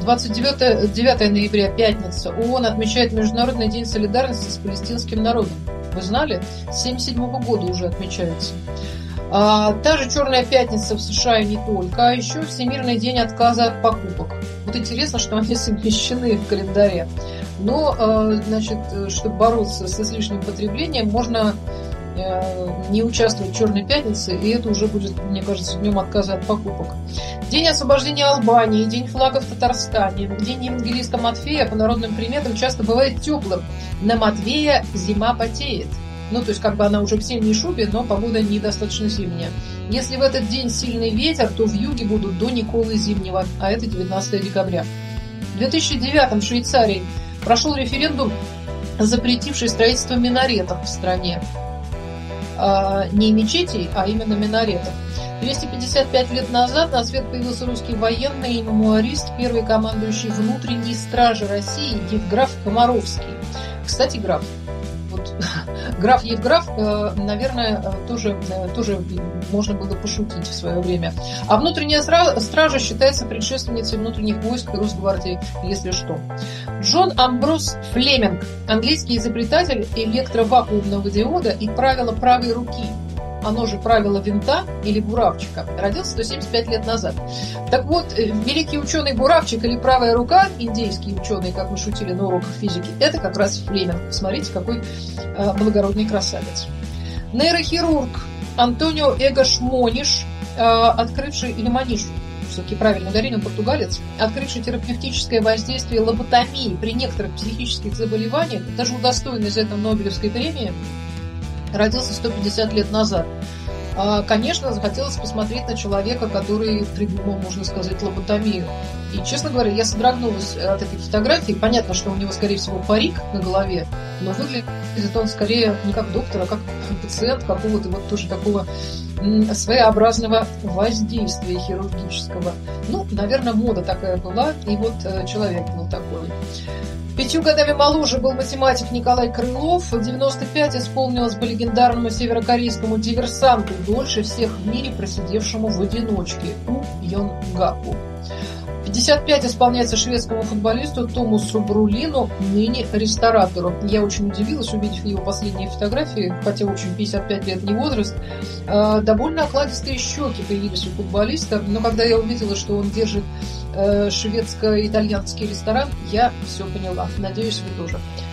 29 ноября, пятница. ООН отмечает Международный день солидарности с палестинским народом. Вы знали? С 1977 года уже отмечается. Та же Черная пятница в США и не только, а еще Всемирный день отказа от покупок. Вот интересно, что они совмещены в календаре. Но, значит, чтобы бороться с излишним потреблением, можно не участвовать в Черной пятнице, и это уже будет, мне кажется, днем отказа от покупок. День освобождения Албании, День флага в Татарстане, День евангелиста Матфея по народным приметам часто бывает теплым. На Матвея зима потеет. Ну, то есть, как бы она уже в зимней шубе, но погода недостаточно зимняя. Если в этот день сильный ветер, то вьюги будут до Николы Зимнего, а это 19 декабря. В 2009 в Швейцарии прошел референдум, запретивший строительство минаретов в стране. Не мечетей, а именно минаретов. 255 лет назад на свет появился русский военный и мемуарист, первый командующий внутренней стражи России Евграф Комаровский. Кстати, граф. Граф Евграф, наверное, тоже можно было пошутить в свое время. А внутренняя стража считается предшественницей внутренних войск и Росгвардии, если что. Джон Амброс Флеминг, английский изобретатель электровакуумного диода и правила правой руки, оно же правило винта или буравчика, родился 175 лет назад. Так вот, великий ученый буравчик или правая рука, индейский ученый, как мы шутили на уроках физики, это как раз Флеминг. Посмотрите, какой благородный красавец. Нейрохирург Антонио Эгош Мониш, открывший, или Мониш, все-таки правильно ударение, он португалец, открывший терапевтическое воздействие лоботомии при некоторых психических заболеваниях, даже удостоенный за это Нобелевской премии, родился 150 лет назад. Конечно, захотелось посмотреть на человека, который придумал, можно сказать, лоботомию. И, честно говоря, я содрогнулась от этой фотографии. Понятно, что у него, скорее всего, парик на голове, но выглядит он скорее не как доктор, а как пациент какого-то вот тоже такого своеобразного воздействия хирургического. Ну, наверное, мода такая была, и вот человек был такой. 5 годами моложе был математик Николай Крылов. В 95 исполнилось бы легендарному северокорейскому диверсанту, дольше всех в мире просидевшему в одиночке, У Йонгапу. 55 исполняется шведскому футболисту Томасу Брулину, ныне ресторатору. Я очень удивилась, увидев его последние фотографии, хотя, в общем, 55 лет не возраст. Довольно окладистые щеки появились у футболиста, но когда я увидела, что он держит шведско-итальянский ресторан, я все поняла. Надеюсь, вы тоже.